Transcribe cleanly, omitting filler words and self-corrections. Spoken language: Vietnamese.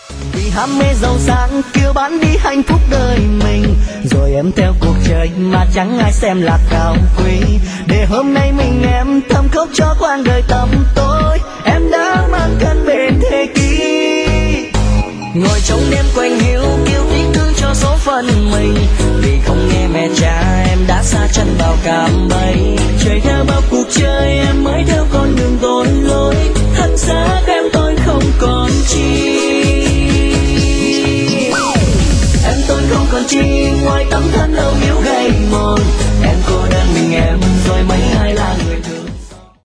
Vì ham mê giàu sang kêu bán đi hạnh phúc đời mình, rồi em theo cuộc chơi mà chẳng ai xem là cao quý. Để hôm nay mình em thầm khóc cho quãng đời tầm